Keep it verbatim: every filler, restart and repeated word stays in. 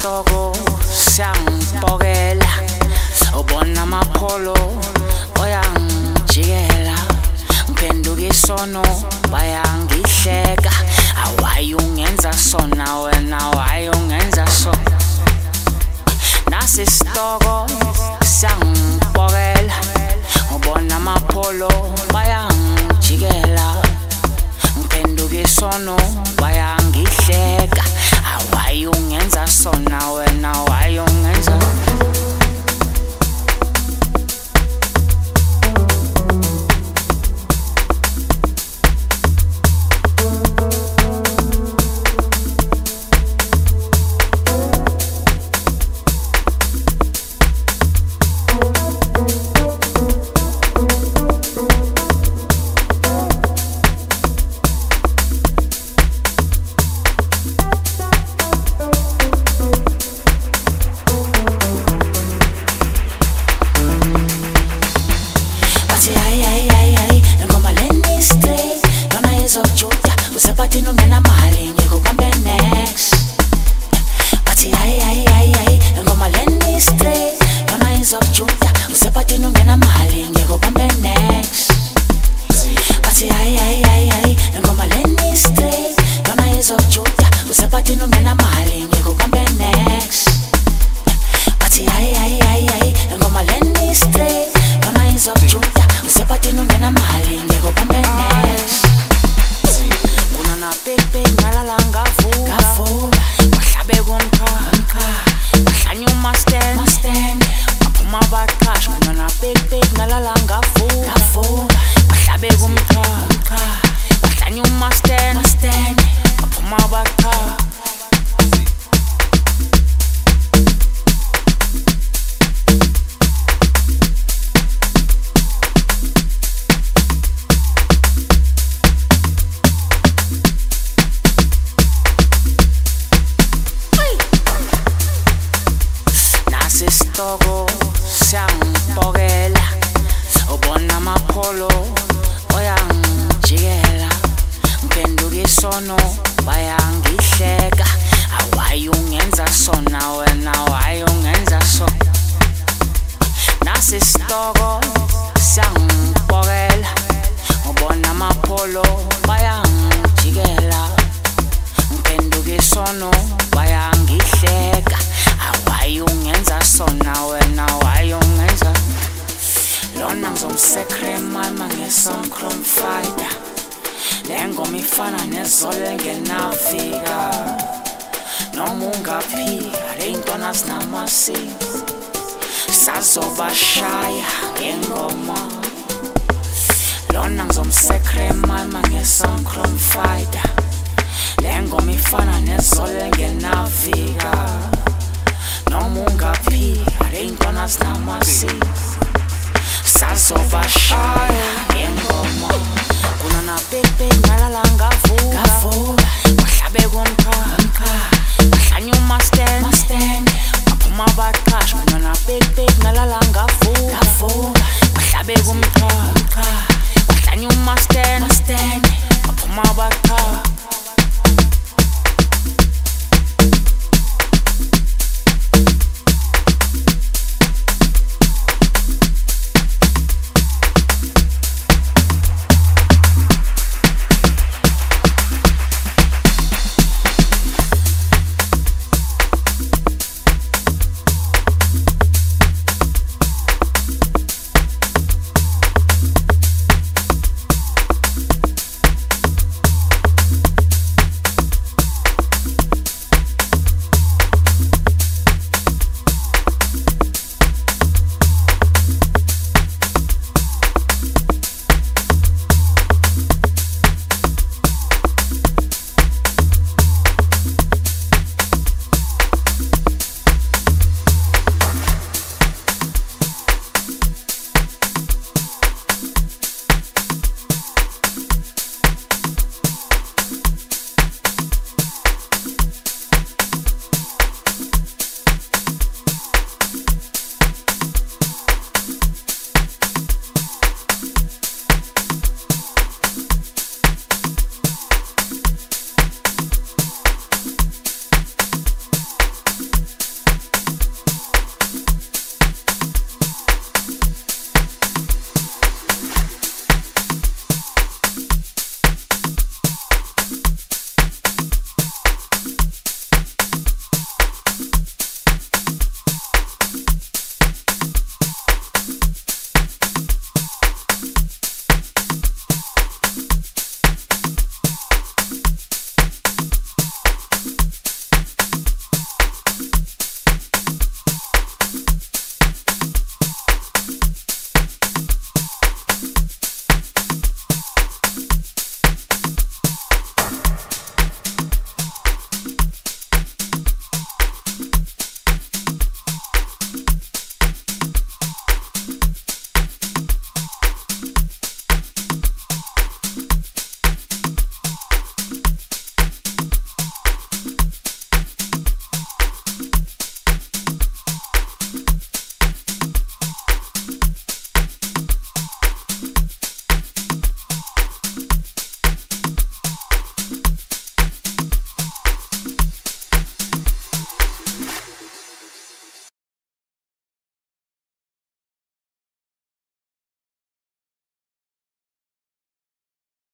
Nasisitoko siyangibhokela, ubona amapholo oyangijikela, ngiphenduka isono bayangihleka. Why ungenza sona wena, why ungenza so? Nasisitoko siyangibhokela, ubona amapholo bayangijikela, ngiphenduka isono bayangihleka. Why ungenza sona wena, why ungenza? Usapati nungena mahali ngikubambe next. Bathi hayi hayi hayi hayi ngoma leni straight, yona izokujuda. Usapati nungena mahali ngikubambe next. Bathi hayi hayi hayi hayi ngoma leni straight, yona izokujuda. Usapati nungena mahali ngikubambe next. Bathi hayi hayi hayi hayi ngoma leni straight, yona izokujuda. Usapati nungena mahali ngikubambe next. Big big ngalala ngavuka, bahlabe kumkha, bahlanye umasten, baphuma baqasha. Kunana big big ngalala ngavuka, bahlabe kumkha, bahlanye umasten, baphuma baqasha. Nasisitoko siyangibhokela, ubona amapholo oyangijikela, ngiphenduka isono bayangihleka. Why ungenza sona wena, why ungenza so? Nasisitoko siyangibhokela, ubona amapholo bayangijikela, ngiphenduka isono bayangihleka. Why ungenza sona wena, why ungenza? Lona ngizomsekre mama nge-Songchrome fighter, le ngoma ifana nezolo engenafika. Noma ungaphika ley'ntwana zinamasiko, sazobashaya ngengoma. Lona ngizomsekre mama nge-Songchrome fighter, le ngoma ifana nezolo engenafika. Noma ungaphika ley'ntwana zinamasiko, sazobashaya ngengoma.